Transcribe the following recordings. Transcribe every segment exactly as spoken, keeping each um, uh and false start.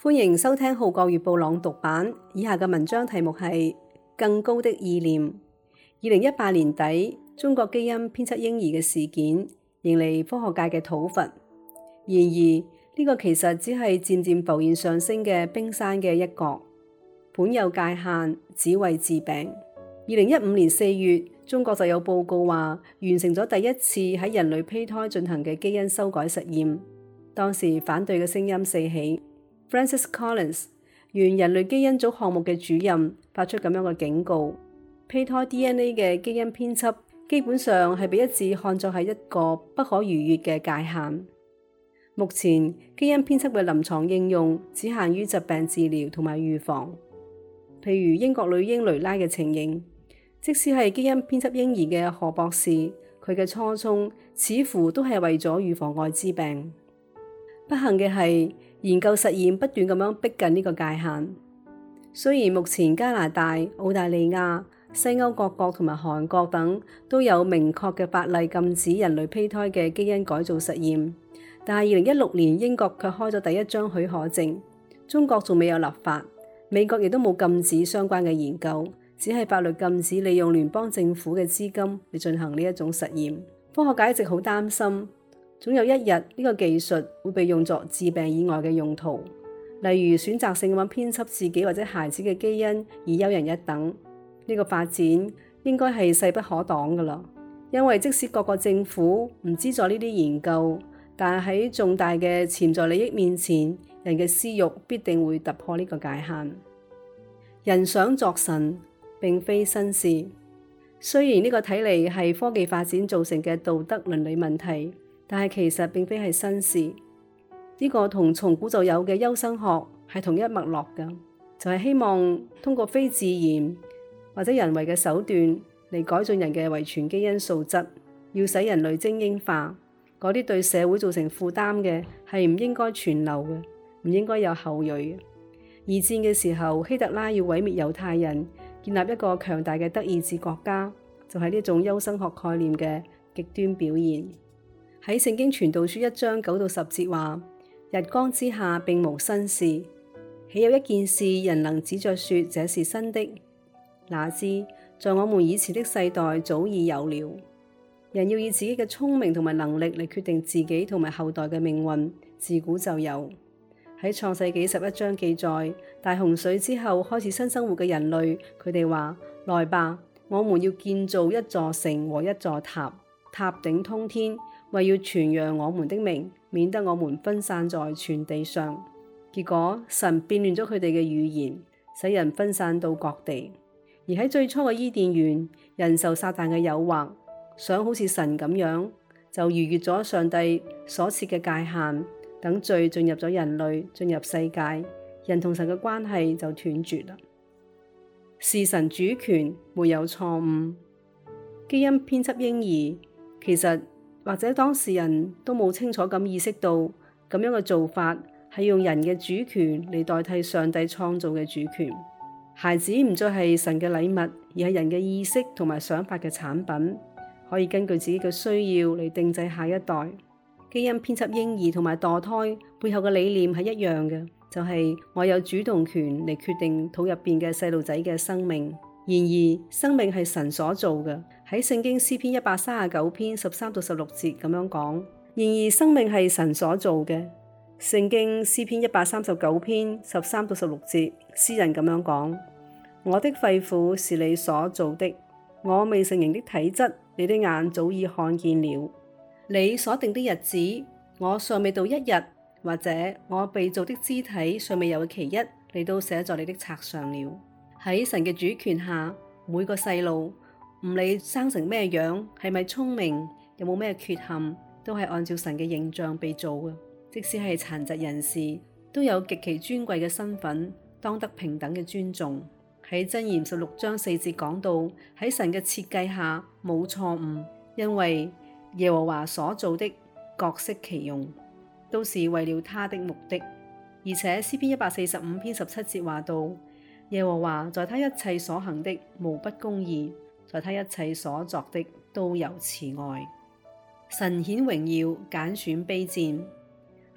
歡迎收聽《號角月報》朗讀版，以下嘅文章題目係更高的意念。二零一八年底，中國基因編輯嬰兒嘅事件迎嚟科學界嘅討伐。然而，呢、這個其實只係漸漸浮現上升嘅冰山嘅一角，本有界限，只為治病。二零一五年四月，中國就有報告話完成咗第一次喺人類胚胎進行嘅基因修改實驗。當時反對嘅聲音四起。Francis Collins， 原人類基因組項目嘅主任，發出咁樣嘅警告：胚胎 D N A 嘅基因編輯基本上係被一致看作係一個不可逾越嘅界限。目前基因編輯嘅臨床應用只限於疾病治療同埋預防，譬如英國女嬰雷拉嘅情形。即使係基因編輯嬰兒嘅何博士，佢嘅初衷似乎都係為咗預防愛滋病。不幸嘅係，研究實驗不斷咁樣逼近呢個界限。雖然目前加拿大、澳大利亞、西歐各國同埋韓國等都有明確嘅法例禁止人類胚胎嘅基因改造實驗，但係二零一六年英國卻開咗第一張許可證，中國仲未有立法，美國亦都冇禁止相關嘅研究，只係法律禁止利用聯邦政府嘅資金嚟進行呢一種實驗。科學界一直好擔心，總有一日呢個技術會被用作治病以外嘅用途，例如選擇性咁樣編輯自己或者孩子嘅基因而優人一等。呢個發展應該係勢不可擋噶啦，因為即使各個政府唔資助呢啲研究，但係喺重大嘅潛在利益面前，人嘅私欲必定會突破呢個界限。人想作神並非新事，雖然呢個睇嚟係科技發展造成嘅道德倫理問題，但係其實並非係新事。呢、這個同從古就有嘅優生學係同一脈絡嘅，就係、是、希望通過非自然或者人為嘅手段嚟改進人嘅遺傳基因素質，要使人類精英化。嗰啲對社會造成負擔嘅係唔應該傳流嘅，唔應該有後裔嘅。二戰嘅時候，希特拉要毀滅猶太人，建立一個強大嘅德意志國家，就係、是、呢種優生學概念嘅極端表現。喺聖經傳道書一章九到十節話：日光之下並無新事，豈有一件事人能指着說這是新的？哪知在我們以前的世代早已有了。人要以自己嘅聰明同埋能力嚟決定自己同埋後代嘅命運，自古就有。喺創世紀十一章記載，大洪水之後開始新生活嘅人類，佢哋話：來吧，我們要建造一座城和一座塔，塔頂通天，為要傳揚我們的名，免得我們分散在全地上。結果神變亂咗佢哋嘅語言，使人分散到各地。而喺最初嘅伊甸園，人受撒旦嘅誘惑，想好似神咁樣，就逾越咗上帝所設嘅界限。等罪進入咗人類，進入世界，人同神嘅關係就斷絕啦。是神主權，沒有錯誤。基因編輯嬰兒，其實或者當事人都冇清楚咁意識到，咁樣嘅做法係用人嘅主權嚟代替上帝創造嘅主權。孩子唔再係神嘅禮物，而係人嘅意識同埋想法嘅產品，可以根據自己嘅需要嚟定製下一代。基因編輯嬰兒同埋墮胎背後嘅理念係一樣嘅，就係、是、我有主動權嚟決定肚入邊嘅細路仔嘅生命。然而生命係神所做嘅，喺聖經詩篇一百三十九篇十三到十六節咁樣講。然而生命係神所做嘅，聖經詩篇一百三十九篇十三到十六節，詩人咁樣講：我的肺腑是你所造的，我未成形的體質，你的眼早已看見了。你所定的日子，我尚未到一日，或者我被造的肢體尚未有其一，你都寫在你的冊上了。喺神嘅主權下，每個細路唔理生成咩樣，係咪聰明，有冇咩缺陷，都係按照神嘅形象被造嘅。即使係殘疾人士，都有極其尊貴嘅身份，當得平等嘅尊重。喺箴言十六章四節講到，喺神嘅設計下冇錯誤，因為耶和華所造的各適其用，都是為了他的目的。而且詩篇一百四十五篇十七節話到：耶和華在他一切所行的無不公義，在他一切所作的都有慈愛。神顯榮耀，揀選卑賤。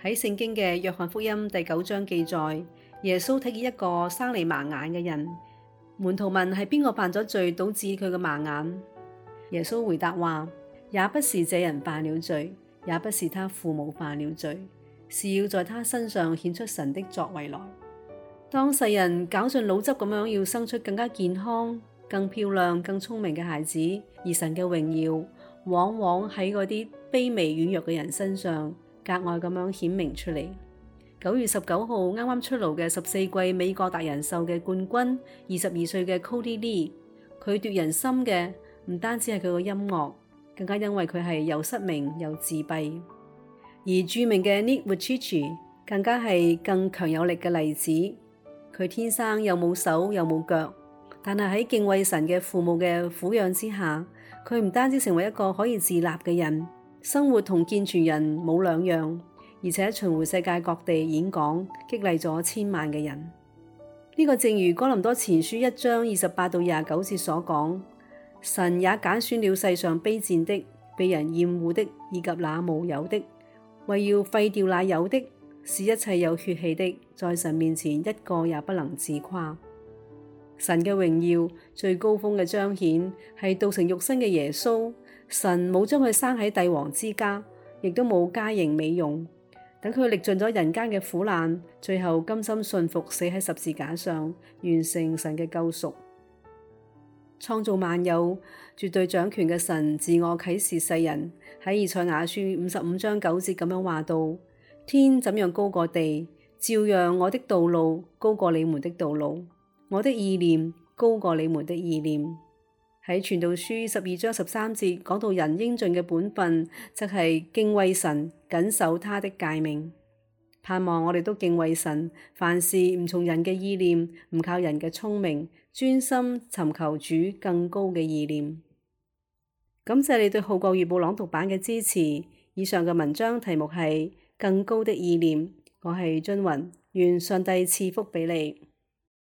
喺聖經嘅約翰福音第九章記載，耶穌睇見一個生嚟盲眼嘅人，門徒問係邊個犯咗罪導致佢嘅盲眼？耶穌回答話：也不是這人犯了罪，也不是他父母犯了罪，是要在他身上顯出神的作為來。當世人絞盡腦汁咁樣要生出更加健康、更漂亮、更聰明嘅孩子，而神嘅榮耀往往喺嗰啲卑微軟弱嘅人身上格外咁樣顯明出嚟。九月十九號啱啱出爐嘅十四季美國達人秀嘅冠軍，二十二歲嘅 Cody Lee， 佢奪人心嘅唔單止係佢嘅音樂，更加因為佢係又失明又自閉。而著名嘅 Nick Vujicic 更加係更強有力嘅例子。佢天生又冇手又冇腳，但係喺敬畏神嘅父母嘅撫養之下，佢唔單止成為一個可以自立嘅人，生活同健全人冇兩樣，而且巡迴世界各地演講，激勵咗千萬嘅人。呢、這個正如哥林多前書一章二十八到廿九節所講，神也揀選了世上卑賤的、被人厭惡的，以及那無有的，為要廢掉那有的，使一切有血氣的，在神面前一個也不能自誇。神嘅榮耀最高峰嘅彰顯係道成肉身嘅耶穌。神冇將佢生喺帝王之家，亦都冇加型美容，等佢歷盡咗人間嘅苦難，最後甘心順服死喺十字架上，完成神嘅救贖。創造萬有、絕對掌權嘅神自我啟示世人，喺以賽亞書五十五章九節咁樣話道：天怎樣高過地，照樣我的道路高過你們的道路，我的意念高過你們的意念。喺傳道書十二章十三節講到人應盡嘅本分，則係敬畏神，謹守他的誡命。盼望我哋都敬畏神，凡事唔從人嘅意念，唔靠人嘅聰明，專心尋求主更高嘅意念。感謝你對《號角月報》朗讀版嘅支持。以上嘅文章題目係更高的意念。我係津雲，願上帝賜福俾你。